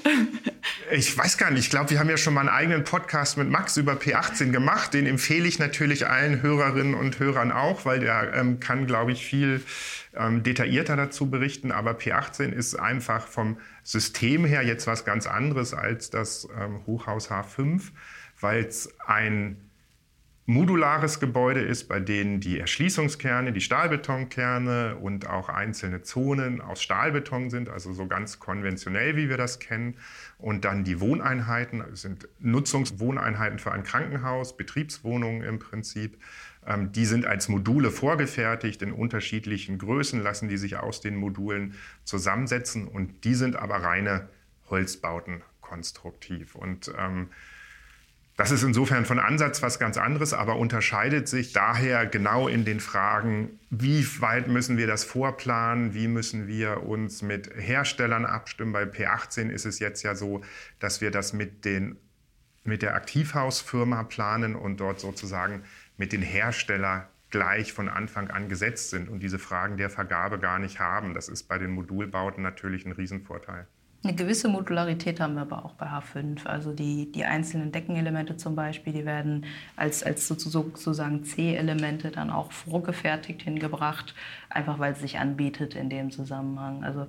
Ich weiß gar nicht. Ich glaube, wir haben ja schon mal einen eigenen Podcast mit Max über P achtzehn gemacht. Den empfehle ich natürlich allen Hörerinnen und Hörern auch, weil der ähm, kann, glaube ich, viel ähm, detaillierter dazu berichten. Aber P achtzehn ist einfach vom System her jetzt was ganz anderes als das ähm, Hochhaus H fünf, weil es ein modulares Gebäude ist, bei denen die Erschließungskerne, die Stahlbetonkerne und auch einzelne Zonen aus Stahlbeton sind, also so ganz konventionell, wie wir das kennen. Und dann die Wohneinheiten, das sind Nutzungswohneinheiten für ein Krankenhaus, Betriebswohnungen im Prinzip. Ähm, die sind als Module vorgefertigt, in unterschiedlichen Größen lassen die sich aus den Modulen zusammensetzen. Und die sind aber reine Holzbauten konstruktiv. Und ähm, das ist insofern von Ansatz was ganz anderes, aber unterscheidet sich daher genau in den Fragen, wie weit müssen wir das vorplanen, wie müssen wir uns mit Herstellern abstimmen. Bei P achtzehn ist es jetzt ja so, dass wir das mit, den, mit der Aktivhausfirma planen und dort sozusagen mit den Herstellern gleich von Anfang an gesetzt sind und diese Fragen der Vergabe gar nicht haben. Das ist bei den Modulbauten natürlich ein Riesenvorteil. Eine gewisse Modularität haben wir aber auch bei H fünf. Also die, die einzelnen Deckenelemente zum Beispiel, die werden als, als sozusagen C-Elemente dann auch vorgefertigt hingebracht, einfach weil es sich anbietet in dem Zusammenhang. Also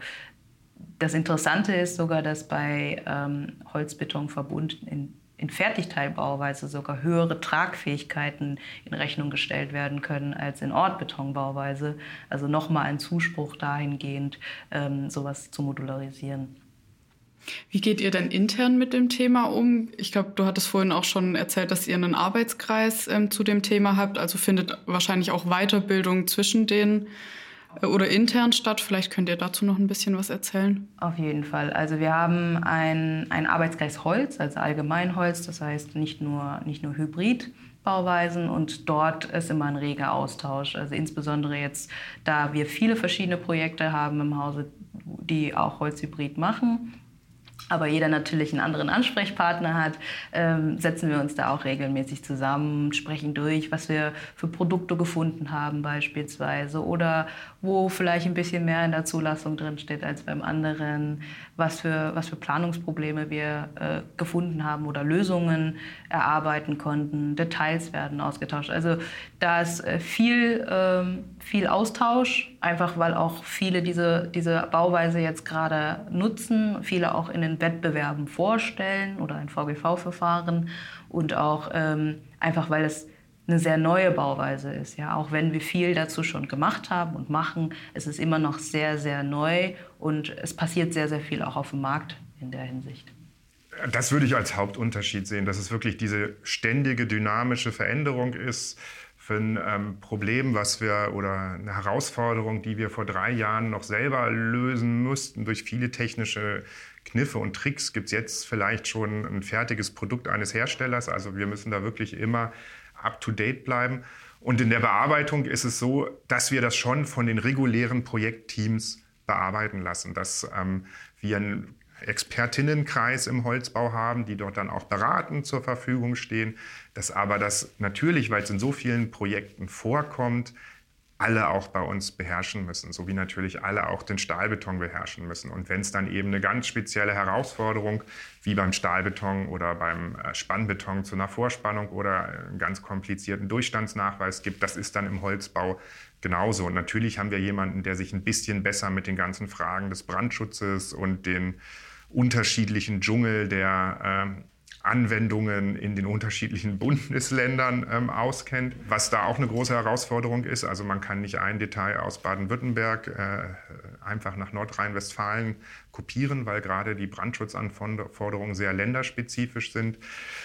das Interessante ist sogar, dass bei ähm, Holzbetonverbund in, in Fertigteilbauweise sogar höhere Tragfähigkeiten in Rechnung gestellt werden können als in Ortbetonbauweise. Also nochmal ein Zuspruch dahingehend, ähm, sowas zu modularisieren. Wie geht ihr denn intern mit dem Thema um? Ich glaube, du hattest vorhin auch schon erzählt, dass ihr einen Arbeitskreis ähm, zu dem Thema habt. Also findet wahrscheinlich auch Weiterbildung zwischen denen äh, oder intern statt. Vielleicht könnt ihr dazu noch ein bisschen was erzählen. Auf jeden Fall. Also wir haben einen Arbeitskreis Holz, also Allgemeinholz. Das heißt nicht nur, nicht nur Hybridbauweisen. Und dort ist immer ein reger Austausch. Also insbesondere jetzt, da wir viele verschiedene Projekte haben im Hause, die auch Holzhybrid machen, aber jeder natürlich einen anderen Ansprechpartner hat, ähm, setzen wir uns da auch regelmäßig zusammen, sprechen durch, was wir für Produkte gefunden haben beispielsweise oder wo vielleicht ein bisschen mehr in der Zulassung drinsteht als beim anderen, was für, was für Planungsprobleme wir äh, gefunden haben oder Lösungen erarbeiten konnten. Details werden ausgetauscht. Also da ist äh, viel, ähm, viel Austausch, einfach weil auch viele diese, diese Bauweise jetzt gerade nutzen, viele auch in den Wettbewerben vorstellen oder ein V G V-Verfahren und auch ähm, einfach, weil es eine sehr neue Bauweise ist. Ja? Auch wenn wir viel dazu schon gemacht haben und machen, es ist immer noch sehr, sehr neu und es passiert sehr, sehr viel auch auf dem Markt in der Hinsicht. Das würde ich als Hauptunterschied sehen, dass es wirklich diese ständige dynamische Veränderung ist. Für ein ähm, Problem, was wir oder eine Herausforderung, die wir vor drei Jahren noch selber lösen mussten durch viele technische Kniffe und Tricks, gibt es jetzt vielleicht schon ein fertiges Produkt eines Herstellers. Also wir müssen da wirklich immer up-to-date bleiben. Und in der Bearbeitung ist es so, dass wir das schon von den regulären Projektteams bearbeiten lassen, dass ähm, wir einen Expertinnenkreis im Holzbau haben, die dort dann auch beratend zur Verfügung stehen, dass aber das natürlich, weil es in so vielen Projekten vorkommt, alle auch bei uns beherrschen müssen, so wie natürlich alle auch den Stahlbeton beherrschen müssen. Und wenn es dann eben eine ganz spezielle Herausforderung wie beim Stahlbeton oder beim Spannbeton zu einer Vorspannung oder einen ganz komplizierten Durchstandsnachweis gibt, das ist dann im Holzbau genauso. Und natürlich haben wir jemanden, der sich ein bisschen besser mit den ganzen Fragen des Brandschutzes und den unterschiedlichen Dschungel der äh, Anwendungen in den unterschiedlichen Bundesländern ähm, auskennt, was da auch eine große Herausforderung ist. Also man kann nicht ein Detail aus Baden-Württemberg äh, einfach nach Nordrhein-Westfalen kopieren, weil gerade die Brandschutzanforderungen sehr länderspezifisch sind.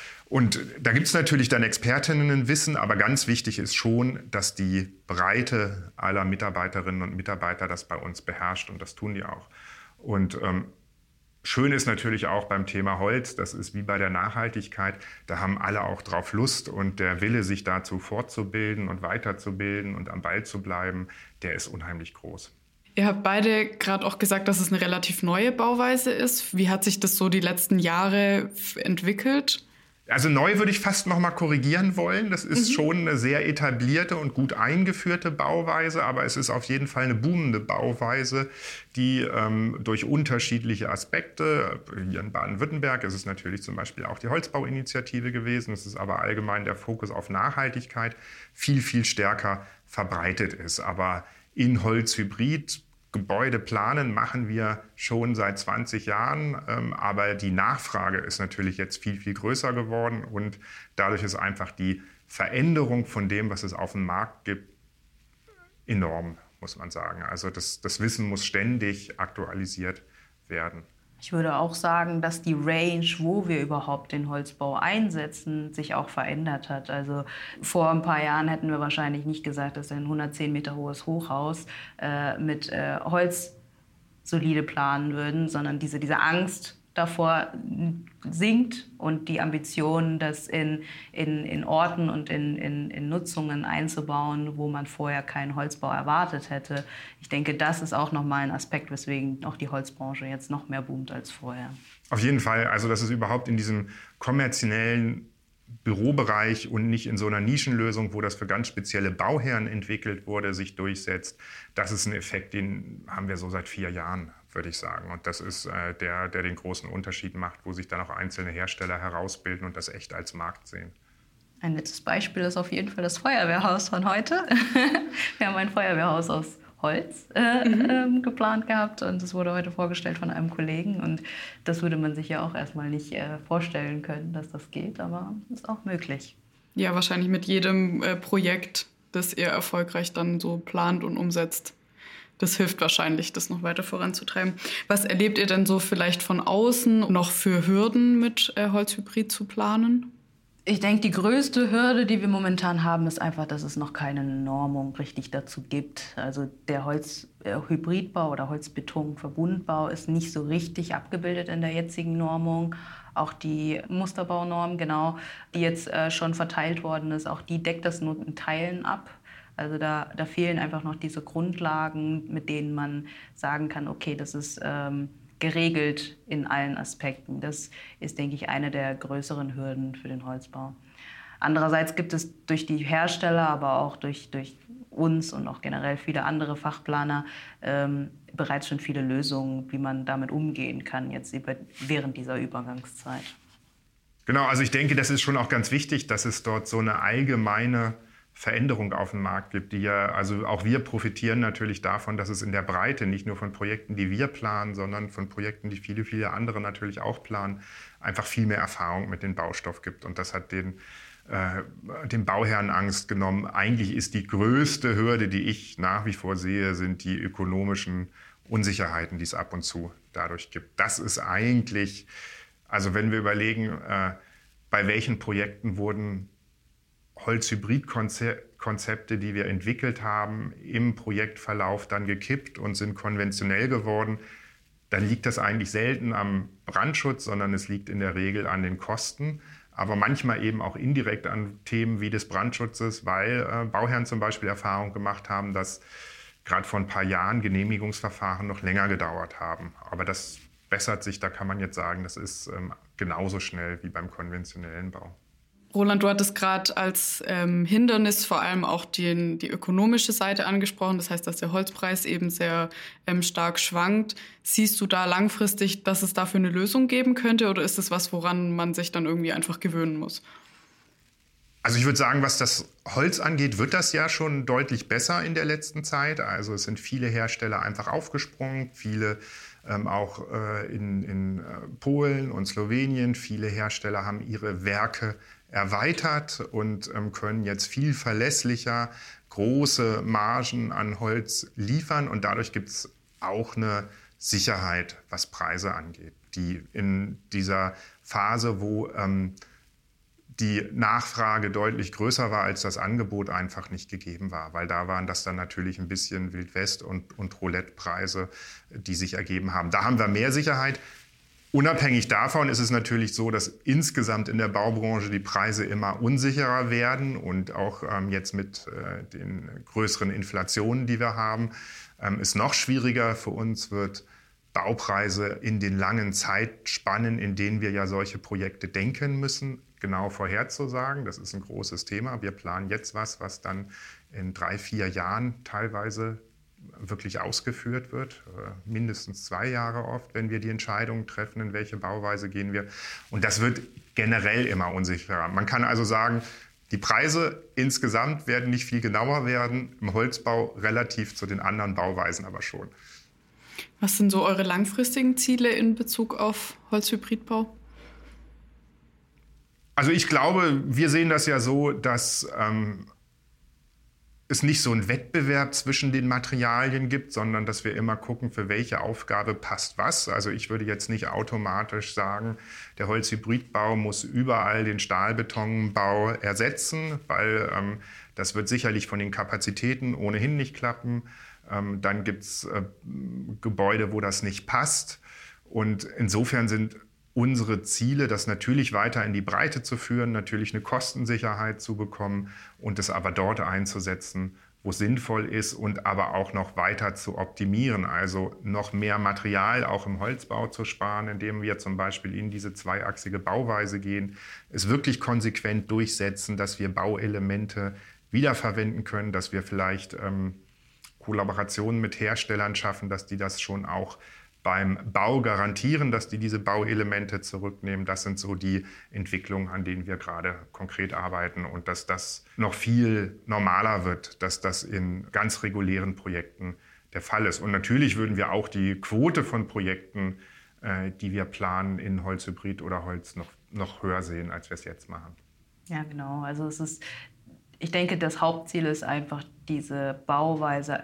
Und da gibt es natürlich dann Expertinnenwissen, aber ganz wichtig ist schon, dass die Breite aller Mitarbeiterinnen und Mitarbeiter das bei uns beherrscht und das tun die auch. Und ähm, schön ist natürlich auch beim Thema Holz, das ist wie bei der Nachhaltigkeit, da haben alle auch drauf Lust und der Wille, sich dazu fortzubilden und weiterzubilden und am Ball zu bleiben, der ist unheimlich groß. Ihr habt beide gerade auch gesagt, dass es eine relativ neue Bauweise ist. Wie hat sich das so die letzten Jahre entwickelt? Also neu würde ich fast noch mal korrigieren wollen. Das ist mhm. schon eine sehr etablierte und gut eingeführte Bauweise, aber es ist auf jeden Fall eine boomende Bauweise, die ähm, durch unterschiedliche Aspekte, hier in Baden-Württemberg ist es natürlich zum Beispiel auch die Holzbauinitiative gewesen, es ist aber allgemein der Fokus auf Nachhaltigkeit, viel, viel stärker verbreitet ist. Aber in Holzhybrid Gebäude planen machen wir schon seit zwanzig Jahren, ähm, aber die Nachfrage ist natürlich jetzt viel, viel größer geworden und dadurch ist einfach die Veränderung von dem, was es auf dem Markt gibt, enorm, muss man sagen. Also das, das Wissen muss ständig aktualisiert werden. Ich würde auch sagen, dass die Range, wo wir überhaupt den Holzbau einsetzen, sich auch verändert hat. Also vor ein paar Jahren hätten wir wahrscheinlich nicht gesagt, dass ein hundertzehn Meter hohes Hochhaus äh, mit äh, Holz solide planen würden, sondern diese, diese Angst davor sinkt und die Ambition, das in, in, in Orten und in, in, in Nutzungen einzubauen, wo man vorher keinen Holzbau erwartet hätte. Ich denke, das ist auch nochmal ein Aspekt, weswegen auch die Holzbranche jetzt noch mehr boomt als vorher. Auf jeden Fall. Also dass es überhaupt in diesem kommerziellen Bürobereich und nicht in so einer Nischenlösung, wo das für ganz spezielle Bauherren entwickelt wurde, sich durchsetzt. Das ist ein Effekt, den haben wir so seit vier Jahren, würde ich sagen. Und das ist äh, der, der den großen Unterschied macht, wo sich dann auch einzelne Hersteller herausbilden und das echt als Markt sehen. Ein letztes Beispiel ist auf jeden Fall das Feuerwehrhaus von heute. Wir haben ein Feuerwehrhaus aus Holz äh, mhm. ähm, geplant gehabt und das wurde heute vorgestellt von einem Kollegen und das würde man sich ja auch erstmal nicht äh, vorstellen können, dass das geht, aber ist auch möglich. Ja, wahrscheinlich mit jedem äh, Projekt, das ihr erfolgreich dann so plant und umsetzt, Das hilft wahrscheinlich, das noch weiter voranzutreiben. Was erlebt ihr denn so vielleicht von außen noch für Hürden mit äh, Holzhybrid zu planen? Ich denke, die größte Hürde, die wir momentan haben, ist einfach, dass es noch keine Normung richtig dazu gibt. Also der Holzhybridbau oder Holzbeton-Verbundbau ist nicht so richtig abgebildet in der jetzigen Normung. Auch die Musterbaunorm, genau, die jetzt äh, schon verteilt worden ist, auch die deckt das nur in Teilen ab. Also da, da fehlen einfach noch diese Grundlagen, mit denen man sagen kann, okay, das ist ähm, geregelt in allen Aspekten. Das ist, denke ich, eine der größeren Hürden für den Holzbau. Andererseits gibt es durch die Hersteller, aber auch durch, durch uns und auch generell viele andere Fachplaner ähm, bereits schon viele Lösungen, wie man damit umgehen kann, jetzt über, während dieser Übergangszeit. Genau, also ich denke, das ist schon auch ganz wichtig, dass es dort so eine allgemeine Veränderung auf dem Markt gibt, die ja, also auch wir profitieren natürlich davon, dass es in der Breite nicht nur von Projekten, die wir planen, sondern von Projekten, die viele, viele andere natürlich auch planen, einfach viel mehr Erfahrung mit dem Baustoff gibt. Und das hat den, äh, dem Bauherren Angst genommen. Eigentlich ist die größte Hürde, die ich nach wie vor sehe, sind die ökonomischen Unsicherheiten, die es ab und zu dadurch gibt. Das ist eigentlich, also wenn wir überlegen, äh, bei welchen Projekten wurden Holzhybrid-Konzepte, die wir entwickelt haben, im Projektverlauf dann gekippt und sind konventionell geworden, dann liegt das eigentlich selten am Brandschutz, sondern es liegt in der Regel an den Kosten, aber manchmal eben auch indirekt an Themen wie des Brandschutzes, weil äh, Bauherren zum Beispiel Erfahrung gemacht haben, dass gerade vor ein paar Jahren Genehmigungsverfahren noch länger gedauert haben. Aber das bessert sich, da kann man jetzt sagen, das ist ähm, genauso schnell wie beim konventionellen Bau. Roland, du hattest gerade als ähm, Hindernis vor allem auch die, die ökonomische Seite angesprochen. Das heißt, dass der Holzpreis eben sehr ähm, stark schwankt. Siehst du da langfristig, dass es dafür eine Lösung geben könnte? Oder ist es was, woran man sich dann irgendwie einfach gewöhnen muss? Also ich würde sagen, was das Holz angeht, wird das ja schon deutlich besser in der letzten Zeit. Also es sind viele Hersteller einfach aufgesprungen, viele ähm, auch äh, in, in äh, Polen und Slowenien. Viele Hersteller haben ihre Werke erweitert und ähm, können jetzt viel verlässlicher große Margen an Holz liefern. Und dadurch gibt es auch eine Sicherheit, was Preise angeht, die in dieser Phase, wo ähm, die Nachfrage deutlich größer war als das Angebot, einfach nicht gegeben war. Weil da waren das dann natürlich ein bisschen Wildwest- und, und Roulette-Preise, die sich ergeben haben. Da haben wir mehr Sicherheit. Unabhängig davon ist es natürlich so, dass insgesamt in der Baubranche die Preise immer unsicherer werden und auch ähm, jetzt mit äh, den größeren Inflationen, die wir haben, ähm, es noch schwieriger für uns wird, Baupreise in den langen Zeitspannen, in denen wir ja solche Projekte denken müssen, genau vorherzusagen. Das ist ein großes Thema. Wir planen jetzt was, was dann in drei, vier Jahren teilweise wirklich ausgeführt wird, mindestens zwei Jahre oft, wenn wir die Entscheidung treffen, in welche Bauweise gehen wir. Und das wird generell immer unsicherer. Man kann also sagen, die Preise insgesamt werden nicht viel genauer werden, im Holzbau relativ zu den anderen Bauweisen aber schon. Was sind so eure langfristigen Ziele in Bezug auf Holzhybridbau? Also ich glaube, wir sehen das ja so, dass ähm, es nicht so einen Wettbewerb zwischen den Materialien gibt, sondern dass wir immer gucken, für welche Aufgabe passt was. Also ich würde jetzt nicht automatisch sagen, der Holzhybridbau muss überall den Stahlbetonbau ersetzen, weil ähm, das wird sicherlich von den Kapazitäten ohnehin nicht klappen. Ähm, dann gibt es äh, Gebäude, wo das nicht passt. Und insofern sind unsere Ziele, das natürlich weiter in die Breite zu führen, natürlich eine Kostensicherheit zu bekommen und es aber dort einzusetzen, wo es sinnvoll ist und aber auch noch weiter zu optimieren, also noch mehr Material auch im Holzbau zu sparen, indem wir zum Beispiel in diese zweiachsige Bauweise gehen, es wirklich konsequent durchsetzen, dass wir Bauelemente wiederverwenden können, dass wir vielleicht ähm, Kollaborationen mit Herstellern schaffen, dass die das schon auch beim Bau garantieren, dass die diese Bauelemente zurücknehmen. Das sind so die Entwicklungen, an denen wir gerade konkret arbeiten und dass das noch viel normaler wird, dass das in ganz regulären Projekten der Fall ist. Und natürlich würden wir auch die Quote von Projekten, äh, die wir planen, in Holzhybrid oder Holz noch, noch höher sehen, als wir es jetzt machen. Ja, genau. Also es ist, ich denke, das Hauptziel ist einfach, diese Bauweise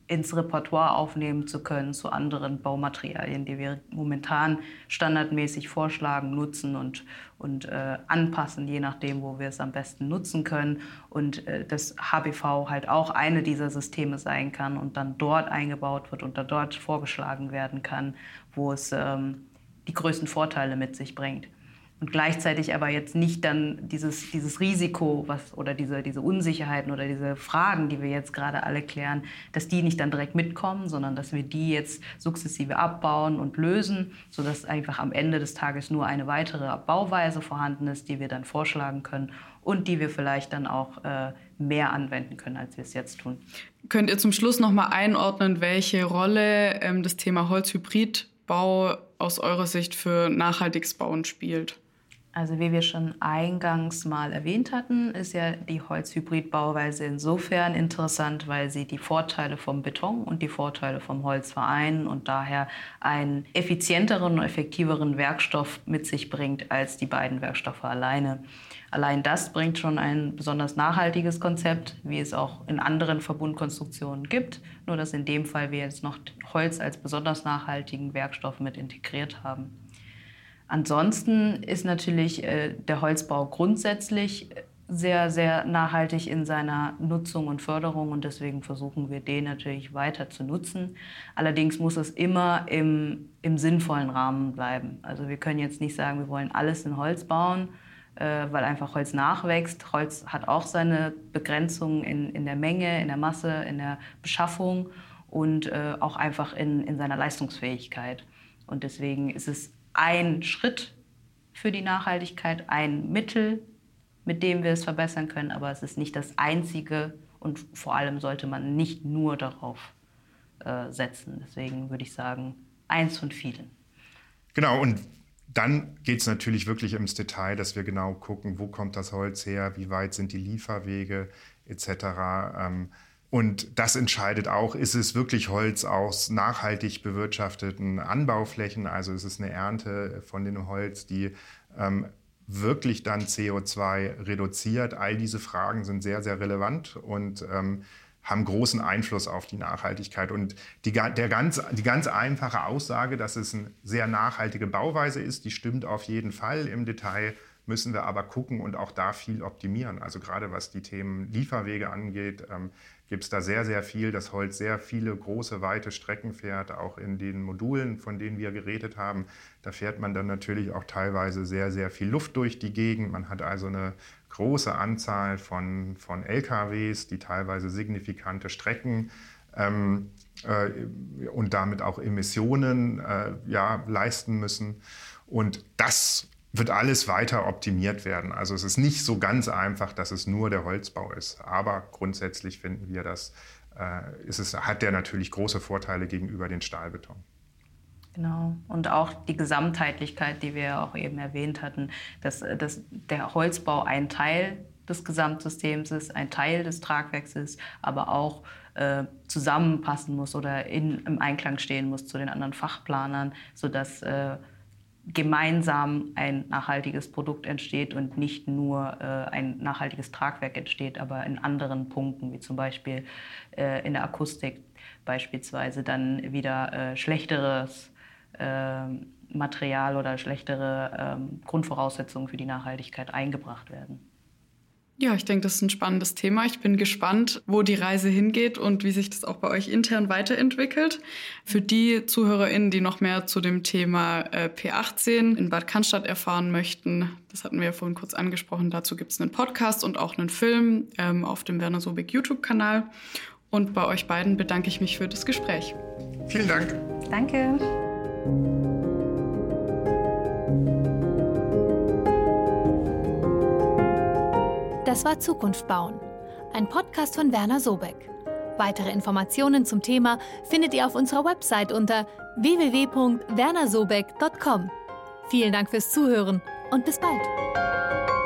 ins Repertoire aufnehmen zu können zu anderen Baumaterialien, die wir momentan standardmäßig vorschlagen, nutzen und, und äh, anpassen, je nachdem, wo wir es am besten nutzen können. Und äh, das H B V halt auch eine dieser Systeme sein kann und dann dort eingebaut wird und dann dort vorgeschlagen werden kann, wo es ähm, die größten Vorteile mit sich bringt. Und gleichzeitig aber jetzt nicht dann dieses, dieses Risiko was, oder diese, diese Unsicherheiten oder diese Fragen, die wir jetzt gerade alle klären, dass die nicht dann direkt mitkommen, sondern dass wir die jetzt sukzessive abbauen und lösen, sodass einfach am Ende des Tages nur eine weitere Bauweise vorhanden ist, die wir dann vorschlagen können und die wir vielleicht dann auch äh, mehr anwenden können, als wir es jetzt tun. Könnt ihr zum Schluss noch mal einordnen, welche Rolle ähm, das Thema Holzhybridbau aus eurer Sicht für nachhaltiges Bauen spielt? Also wie wir schon eingangs mal erwähnt hatten, ist ja die Holzhybridbauweise insofern interessant, weil sie die Vorteile vom Beton und die Vorteile vom Holz vereinen und daher einen effizienteren und effektiveren Werkstoff mit sich bringt als die beiden Werkstoffe alleine. Allein das bringt schon ein besonders nachhaltiges Konzept, wie es auch in anderen Verbundkonstruktionen gibt, nur dass in dem Fall wir jetzt noch Holz als besonders nachhaltigen Werkstoff mit integriert haben. Ansonsten ist natürlich äh, der Holzbau grundsätzlich sehr, sehr nachhaltig in seiner Nutzung und Förderung und deswegen versuchen wir den natürlich weiter zu nutzen. Allerdings muss es immer im, im sinnvollen Rahmen bleiben. Also wir können jetzt nicht sagen, wir wollen alles in Holz bauen, äh, weil einfach Holz nachwächst. Holz hat auch seine Begrenzungen in, in der Menge, in der Masse, in der Beschaffung und äh, auch einfach in, in seiner Leistungsfähigkeit. Und deswegen ist es ein Schritt für die Nachhaltigkeit, ein Mittel, mit dem wir es verbessern können, aber es ist nicht das Einzige und vor allem sollte man nicht nur darauf äh, setzen. Deswegen würde ich sagen, eins von vielen. Genau, und dann geht es natürlich wirklich ins Detail, dass wir genau gucken, wo kommt das Holz her, wie weit sind die Lieferwege et cetera. Ähm, Und das entscheidet auch, ist es wirklich Holz aus nachhaltig bewirtschafteten Anbauflächen, also ist es eine Ernte von dem Holz, die ähm, wirklich dann C O zwei reduziert. All diese Fragen sind sehr, sehr relevant und ähm, haben großen Einfluss auf die Nachhaltigkeit. Und die, der ganz, die ganz einfache Aussage, dass es eine sehr nachhaltige Bauweise ist, die stimmt auf jeden Fall. Im Detail müssen wir aber gucken und auch da viel optimieren. Also gerade was die Themen Lieferwege angeht, ähm, gibt es da sehr, sehr viel, dass Holz sehr viele große, weite Strecken fährt, auch in den Modulen, von denen wir geredet haben. Da fährt man dann natürlich auch teilweise sehr, sehr viel Luft durch die Gegend. Man hat also eine große Anzahl von, von L K Ws, die teilweise signifikante Strecken ähm, äh, und damit auch Emissionen äh, ja, leisten müssen. Und das wird alles weiter optimiert werden. Also es ist nicht so ganz einfach, dass es nur der Holzbau ist. Aber grundsätzlich finden wir, dass äh, ist es, hat der natürlich große Vorteile gegenüber den Stahlbeton. Genau. Und auch die Gesamtheitlichkeit, die wir auch eben erwähnt hatten, dass, dass der Holzbau ein Teil des Gesamtsystems ist, ein Teil des Tragwerks ist, aber auch äh, zusammenpassen muss oder in, im Einklang stehen muss zu den anderen Fachplanern, sodass äh, gemeinsam ein nachhaltiges Produkt entsteht und nicht nur äh, ein nachhaltiges Tragwerk entsteht, aber in anderen Punkten, wie zum Beispiel äh, in der Akustik beispielsweise dann wieder äh, schlechteres äh, Material oder schlechtere äh, Grundvoraussetzungen für die Nachhaltigkeit eingebracht werden. Ja, ich denke, das ist ein spannendes Thema. Ich bin gespannt, wo die Reise hingeht und wie sich das auch bei euch intern weiterentwickelt. Für die ZuhörerInnen, die noch mehr zu dem Thema äh, P achtzehn in Bad Cannstatt erfahren möchten, das hatten wir ja vorhin kurz angesprochen, dazu gibt es einen Podcast und auch einen Film ähm, auf dem Werner Sobeck YouTube-Kanal. Und bei euch beiden bedanke ich mich für das Gespräch. Vielen Dank. Danke. Das war Zukunft bauen, ein Podcast von Werner Sobeck. Weitere Informationen zum Thema findet ihr auf unserer Website unter w w w punkt werner sobeck punkt com. Vielen Dank fürs Zuhören und bis bald.